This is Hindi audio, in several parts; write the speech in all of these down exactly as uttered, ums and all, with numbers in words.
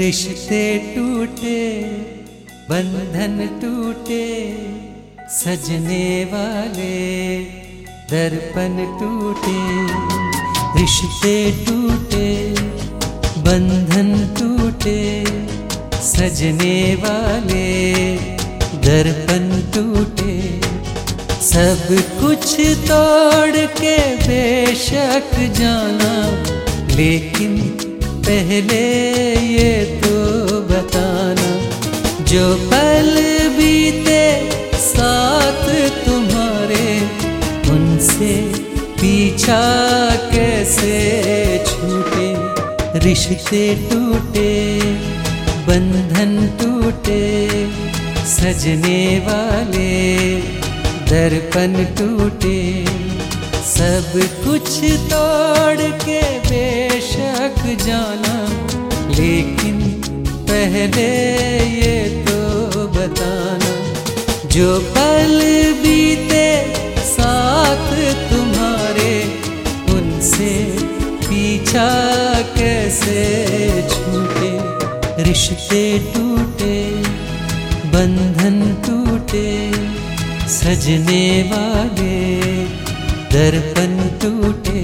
रिश्ते टूटे, बंधन टूटे, सजने वाले दर्पण टूटे। रिश्ते टूटे, बंधन टूटे, सजने वाले दर्पण टूटे। सब कुछ तोड़ के बेशक जाना, लेकिन पहले ये तो बताना, जो पल बीते साथ तुम्हारे, उनसे पीछा कैसे छूटे। रिश्ते टूटे, बंधन टूटे, सजने वाले दर्पण टूटे। सब कुछ तोड़ के बेशक जाना, लेकिन पहले ये तो बताना, जो पल बीते साथ तुम्हारे, उनसे पीछा कैसे छूटे। रिश्ते टूटे, बंधन टूटे, सजने वाले दर्पण टूटे।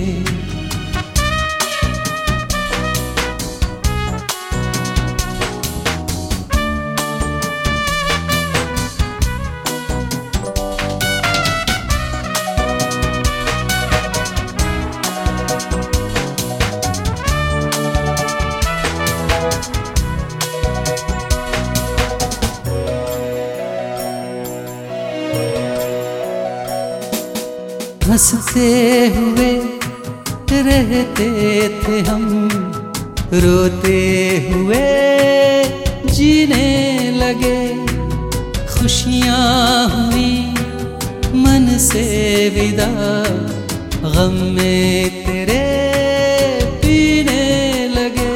हंसते हुए रहते थे हम, रोते हुए जीने लगे। खुशियाँ हुई मन से विदा, गम में तेरे पीने लगे।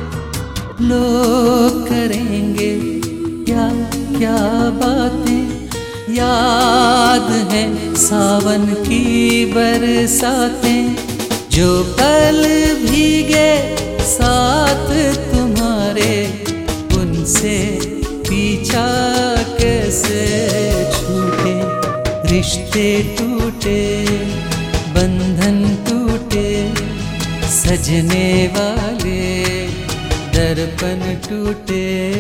लोग करेंगे क्या क्या बातें, याद है सावन की बरसातें, जो पल भीगे साथ तुम्हारे, उनसे पीछा कैसे छूटे। रिश्ते टूटे, बंधन टूटे, सजने वाले दर्पण टूटे।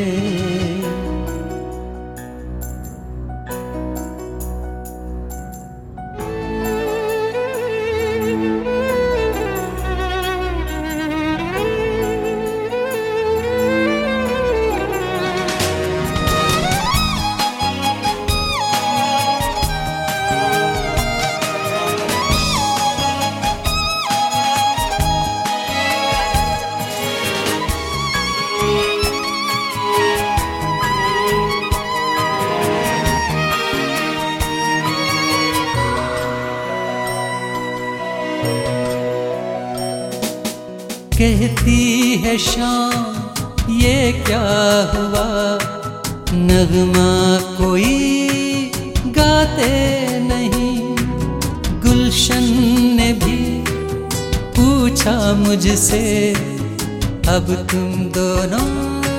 कहती है शाम ये क्या हुआ, नगमा कोई गाते नहीं। गुलशन ने भी पूछा मुझसे, अब तुम दोनों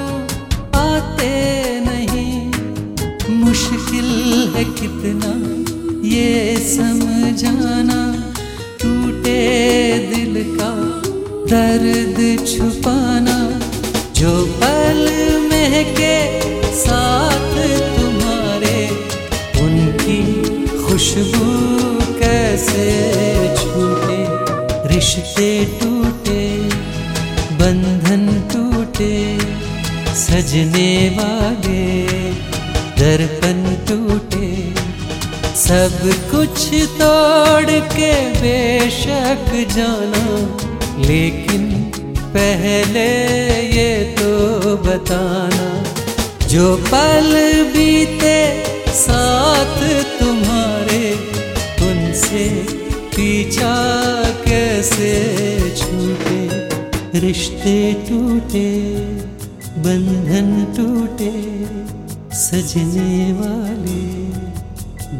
आते नहीं। मुश्किल है कितना ये समझाना, टूटे दिल का दर्द छुपाना, जो पल महके साथ तुम्हारे, उनकी खुशबू कैसे छूटे। रिश्ते टूटे, बंधन टूटे, सजने वाले दर्पण टूटे। सब कुछ तोड़ के बेशक जाना, लेकिन पहले ये तो बताना, जो पल बीते साथ तुम्हारे, उनसे पीछा कैसे छूटे। रिश्ते टूटे, बंधन टूटे, सजने वाले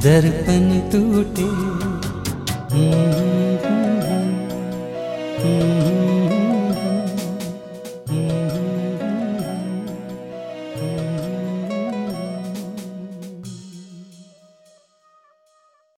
दर्पण टूटे। Mm-hmm.